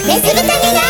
メス豚になれ。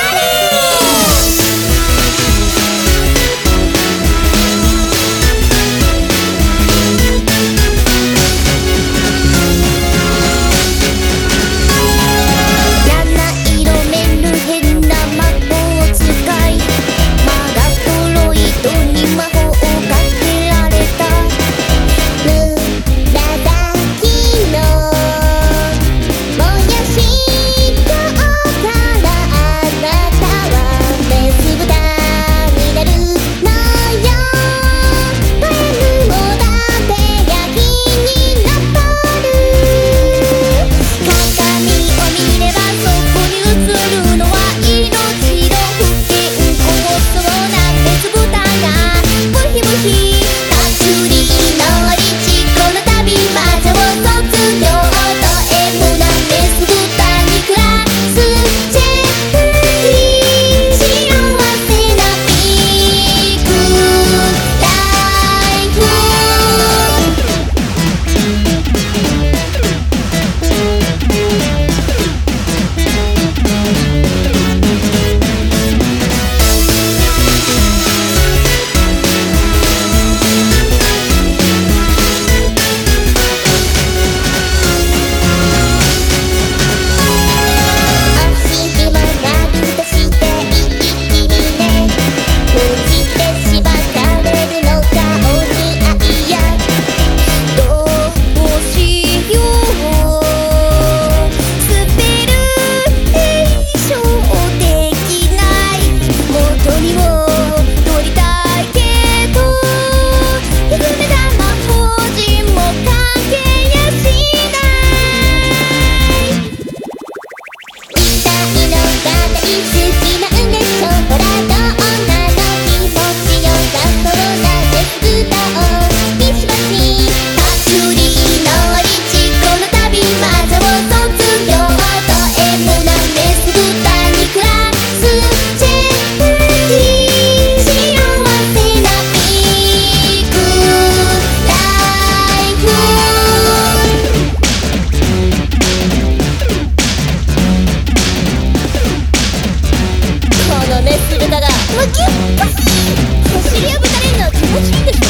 走り破かれるのは気持ちいいんでしょ。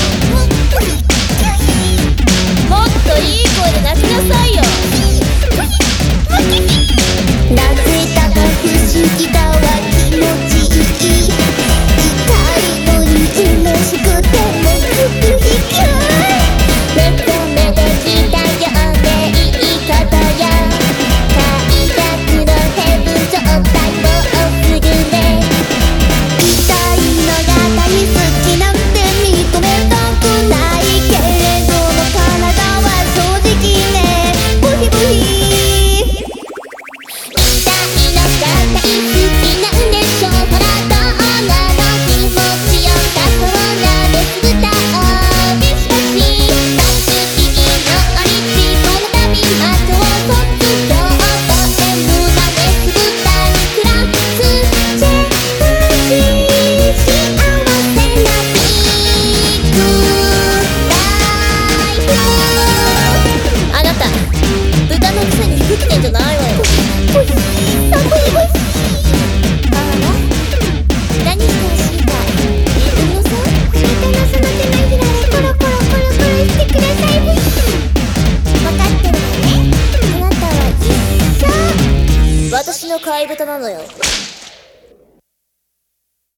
もっといい声で泣きなさいよ。なぜだか不思議だわ、気持ちいい。痛いのに嬉しくてもく引き目と目できたよね、言い方や快楽のヘブン状態もうすぐね。私の飼い豚なのよ。